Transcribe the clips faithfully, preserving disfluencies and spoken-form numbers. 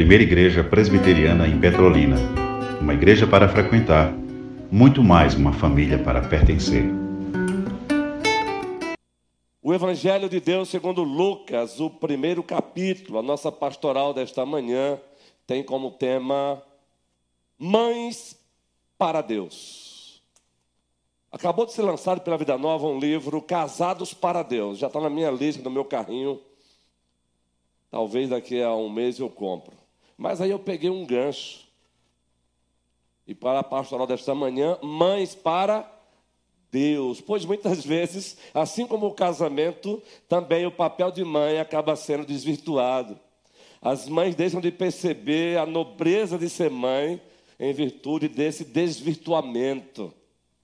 primeira igreja presbiteriana em Petrolina. Uma igreja para frequentar, muito mais uma família para pertencer. O Evangelho de Deus segundo Lucas, o primeiro capítulo, a nossa pastoral desta manhã, tem como tema Mães para Deus. Acabou de ser lançado pela Vida Nova um livro, Casados para Deus. Já está na minha lista, no meu carrinho. Talvez daqui a um mês eu compro. Mas aí eu peguei um gancho. E para a pastoral desta manhã, Mães para Deus. Pois muitas vezes, assim como o casamento, também o papel de mãe acaba sendo desvirtuado. As mães deixam de perceber a nobreza de ser mãe em virtude desse desvirtuamento.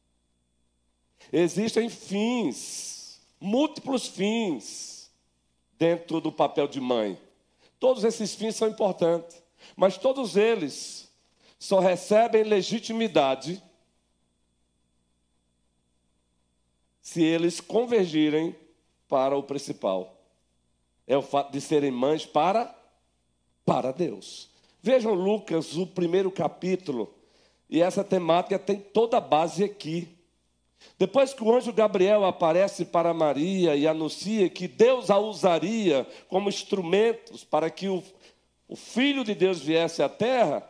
Existem fins, múltiplos fins, dentro do papel de mãe. Todos esses fins são importantes, mas todos eles só recebem legitimidade se eles convergirem para o principal. É o fato de serem mães para, para Deus. Vejam Lucas, o primeiro capítulo, e essa temática tem toda a base aqui. Depois que o anjo Gabriel aparece para Maria e anuncia que Deus a usaria como instrumentos para que o, o Filho de Deus viesse à terra,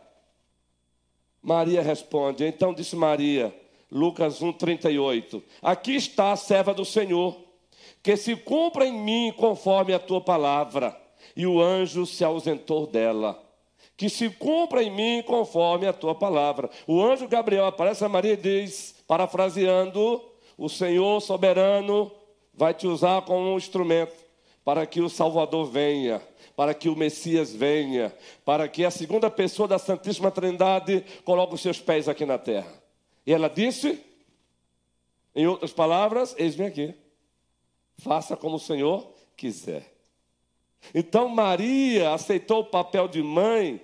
Maria responde. Então disse Maria, Lucas um, trinta e oito, aqui está a serva do Senhor, que se cumpra em mim conforme a tua palavra. E o anjo se ausentou dela. Que se cumpra em mim conforme a tua palavra. O anjo Gabriel aparece a Maria e diz, parafraseando, o Senhor soberano vai te usar como um instrumento para que o Salvador venha, para que o Messias venha, para que a segunda pessoa da Santíssima Trindade coloque os seus pés aqui na terra. E ela disse, em outras palavras, eis-me aqui. Faça como o Senhor quiser. Então Maria aceitou o papel de mãe,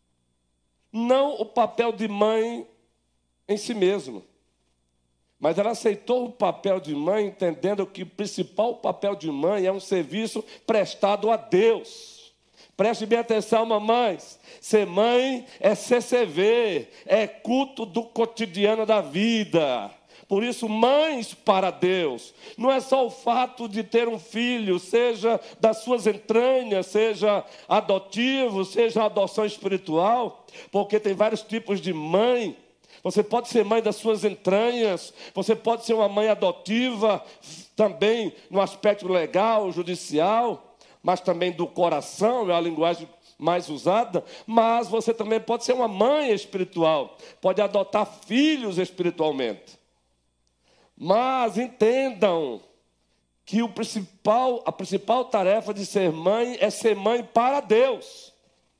não o papel de mãe em si mesmo, mas ela aceitou o papel de mãe entendendo que o principal papel de mãe é um serviço prestado a Deus. Preste bem atenção, mamães. Ser mãe é C C V, é culto do cotidiano da vida. Por isso, mães para Deus. Não é só o fato de ter um filho, seja das suas entranhas, seja adotivo, seja adoção espiritual, porque tem vários tipos de mãe. Você pode ser mãe das suas entranhas, você pode ser uma mãe adotiva, também no aspecto legal, judicial, mas também do coração, é a linguagem mais usada, mas você também pode ser uma mãe espiritual, pode adotar filhos espiritualmente. Mas entendam que o principal, a principal tarefa de ser mãe é ser mãe para Deus.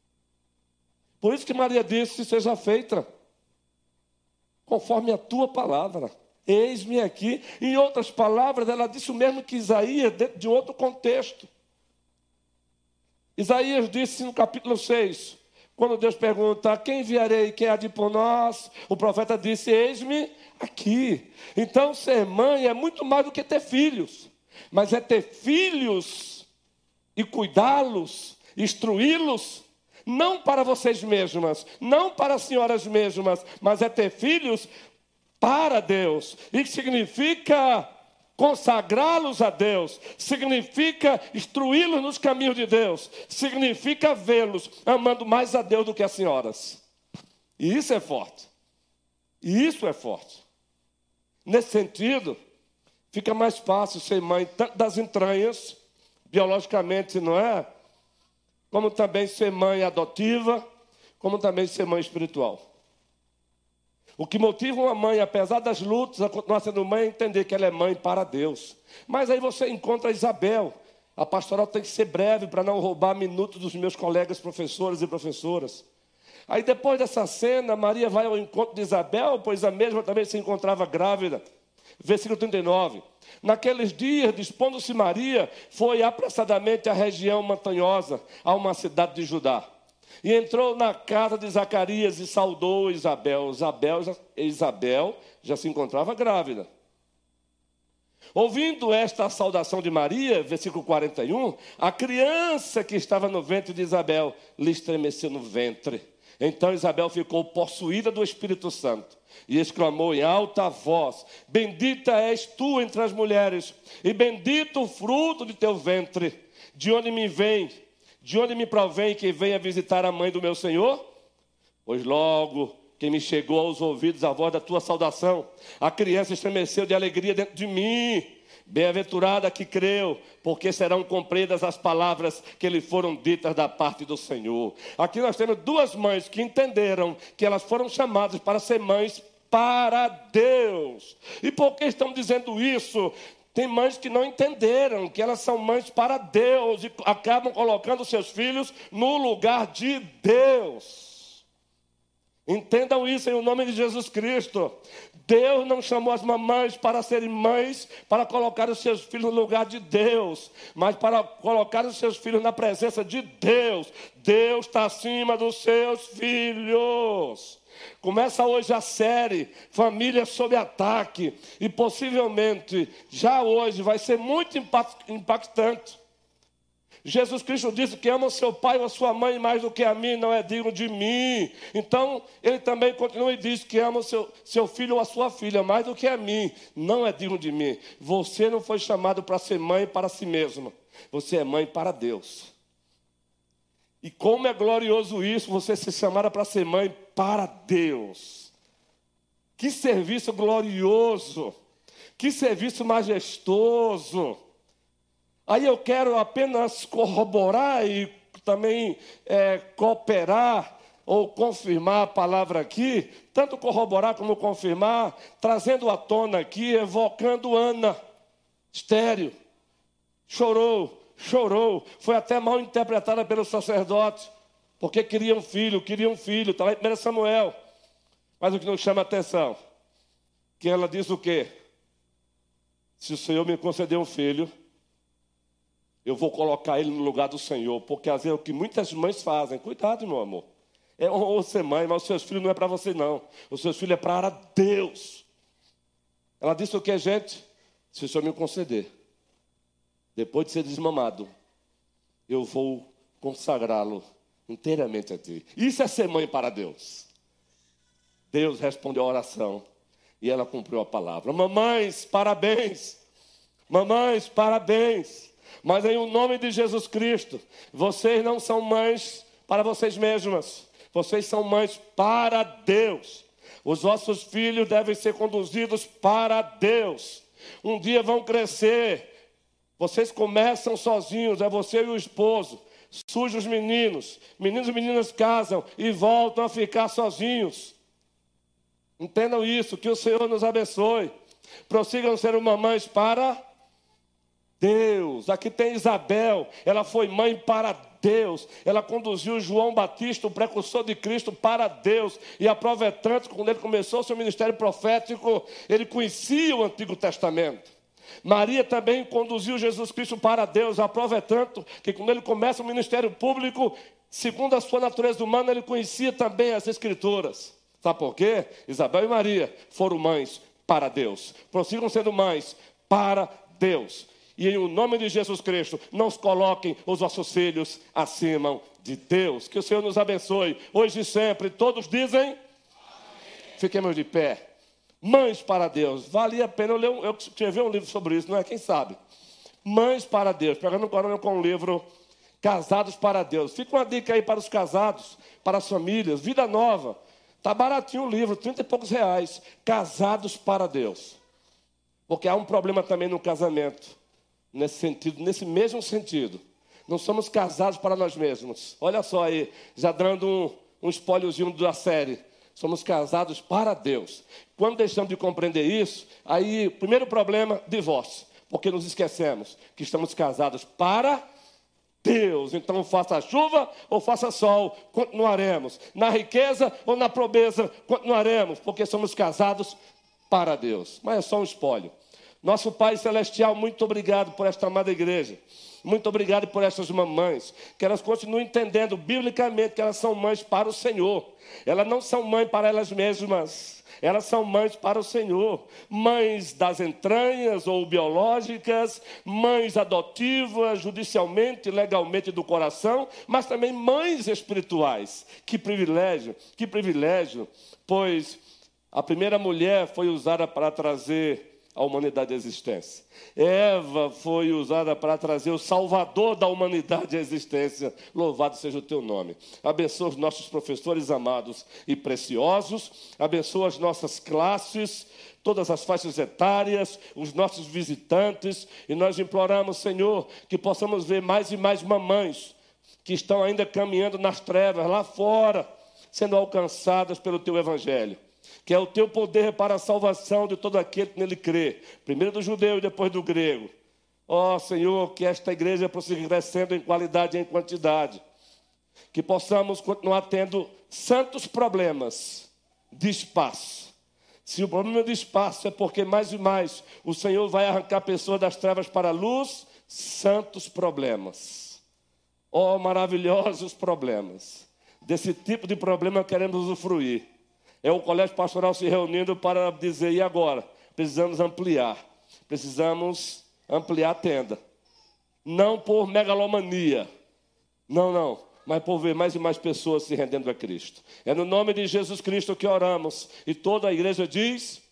Por isso que Maria disse, seja feita conforme a tua palavra. Eis-me aqui. Em outras palavras, ela disse o mesmo que Isaías, dentro de outro contexto. Isaías disse no capítulo seis, quando Deus pergunta, quem enviarei, quem há de ir por nós? O profeta disse, eis-me aqui. Então, ser mãe é muito mais do que ter filhos. Mas é ter filhos e cuidá-los, instruí-los, não para vocês mesmas, não para as senhoras mesmas, mas é ter filhos para Deus. Isso significa consagrá-los a Deus, significa instruí-los nos caminhos de Deus, significa vê-los amando mais a Deus do que as senhoras. E isso é forte. E isso é forte. Nesse sentido, fica mais fácil ser mãe tanto das entranhas, biologicamente, não é? Como também ser mãe adotiva, como também ser mãe espiritual. O que motiva uma mãe, apesar das lutas, a continuar sendo mãe, é entender que ela é mãe para Deus. Mas aí você encontra Isabel. A pastoral tem que ser breve para não roubar minutos dos meus colegas professores e professoras. Aí depois dessa cena, Maria vai ao encontro de Isabel, pois a mesma também se encontrava grávida. Versículo trinta e nove. Naqueles dias, dispondo-se Maria, foi apressadamente à região montanhosa, a uma cidade de Judá. E entrou na casa de Zacarias e saudou Isabel. Isabel, Isabel já se encontrava grávida. Ouvindo esta saudação de Maria, versículo quarenta e um, a criança que estava no ventre de Isabel lhe estremeceu no ventre. Então Isabel ficou possuída do Espírito Santo e exclamou em alta voz: bendita és tu entre as mulheres, e bendito o fruto de teu ventre. De onde me vem, de onde me provém que venha visitar a mãe do meu Senhor? Pois logo que me chegou aos ouvidos a voz da tua saudação, a criança estremeceu de alegria dentro de mim. Bem-aventurada que creu, porque serão cumpridas as palavras que lhe foram ditas da parte do Senhor. Aqui nós temos duas mães que entenderam que elas foram chamadas para ser mães para Deus. E por que estão dizendo isso? Tem mães que não entenderam que elas são mães para Deus e acabam colocando seus filhos no lugar de Deus. Entendam isso em nome de Jesus Cristo. Deus não chamou as mamães para serem mães, para colocar os seus filhos no lugar de Deus, mas para colocar os seus filhos na presença de Deus. Deus está acima dos seus filhos. Começa hoje a série Família sob Ataque, e possivelmente já hoje vai ser muito impactante. Jesus Cristo disse que ama o seu pai ou a sua mãe mais do que a mim, não é digno de mim. Então, ele também continua e diz que ama o seu, seu filho ou a sua filha mais do que a mim, não é digno de mim. Você não foi chamado para ser mãe para si mesma, você é mãe para Deus. E como é glorioso isso, você ser chamada para ser mãe para Deus. Que serviço glorioso, que serviço majestoso. Aí eu quero apenas corroborar e também é, cooperar ou confirmar a palavra aqui, tanto corroborar como confirmar, trazendo à tona aqui, evocando Ana, estéril, chorou, chorou, foi até mal interpretada pelo sacerdote, porque queria um filho, queria um filho, está lá em primeiro Samuel. Mas o que nos chama a atenção, que ela diz o quê? Se o Senhor me conceder um filho, eu vou colocar ele no lugar do Senhor, porque às vezes é o que muitas mães fazem. Cuidado, meu amor. É ou ser mãe, mas os seus filhos não é para você, não. Os seus filhos é para Deus. Ela disse o que, gente? Se o Senhor me conceder, depois de ser desmamado, eu vou consagrá-lo inteiramente a ti. Isso é ser mãe para Deus. Deus respondeu a oração e ela cumpriu a palavra. Mamães, parabéns. Mamães, parabéns. Mas em nome de Jesus Cristo, vocês não são mães para vocês mesmas. Vocês são mães para Deus. Os vossos filhos devem ser conduzidos para Deus. Um dia vão crescer. Vocês começam sozinhos, é você e o esposo. Surgem os meninos. Meninos e meninas casam e voltam a ficar sozinhos. Entendam isso, que o Senhor nos abençoe. Prossigam ser mamães para Deus. Aqui tem Isabel, ela foi mãe para Deus. Ela conduziu João Batista, o precursor de Cristo, para Deus. E aproveitando, quando ele começou o seu ministério profético, ele conhecia o Antigo Testamento. Maria também conduziu Jesus Cristo para Deus, aproveitando que quando ele começa o ministério público, segundo a sua natureza humana, ele conhecia também as Escrituras. Sabe por quê? Isabel e Maria foram mães para Deus. Prossigam sendo mães para Deus. E em nome de Jesus Cristo, não coloquem os vossos filhos acima de Deus. Que o Senhor nos abençoe, hoje e sempre. Todos dizem? Amém. Fiquemos de pé. Mães para Deus. Valia a pena eu ler um, eu escrevi um livro sobre isso, não é? Quem sabe? Mães para Deus. Pegando o corona com o livro Casados para Deus. Fica uma dica aí para os casados, para as famílias. Vida Nova. Está baratinho o livro, trinta e poucos reais. Casados para Deus. Porque há um problema também no casamento. Nesse sentido, nesse mesmo sentido. Não somos casados para nós mesmos. Olha só aí, já dando um, um spoilerzinho da série. Somos casados para Deus. Quando deixamos de compreender isso, aí, o primeiro problema, divórcio. Porque nos esquecemos que estamos casados para Deus. Então, faça chuva ou faça sol, continuaremos. Na riqueza ou na pobreza, continuaremos. Porque somos casados para Deus. Mas é só um spoiler. Nosso Pai Celestial, muito obrigado por esta amada igreja. Muito obrigado por essas mamães, que elas continuem entendendo biblicamente que elas são mães para o Senhor. Elas não são mães para elas mesmas, elas são mães para o Senhor. Mães das entranhas ou biológicas, mães adotivas, judicialmente, legalmente do coração, mas também mães espirituais. Que privilégio, que privilégio, pois a primeira mulher foi usada para trazer a humanidade à existência. Eva foi usada para trazer o Salvador da humanidade à existência. Louvado seja o teu nome. Abençoa os nossos professores amados e preciosos. Abençoa as nossas classes, todas as faixas etárias, os nossos visitantes. E nós imploramos, Senhor, que possamos ver mais e mais mamães que estão ainda caminhando nas trevas, lá fora, sendo alcançadas pelo teu evangelho, que é o teu poder para a salvação de todo aquele que nele crê, primeiro do judeu e depois do grego. Ó oh, Senhor, que esta igreja prossiga crescendo em qualidade e em quantidade, que possamos continuar tendo santos problemas de espaço. Se o problema de espaço é porque mais e mais o Senhor vai arrancar pessoas das trevas para a luz, santos problemas. Ó oh, maravilhosos problemas. Desse tipo de problema queremos usufruir. É o colégio pastoral se reunindo para dizer, e agora? Precisamos ampliar. Precisamos ampliar a tenda. Não por megalomania. Não, não. Mas por ver mais e mais pessoas se rendendo a Cristo. É no nome de Jesus Cristo que oramos. E toda a igreja diz...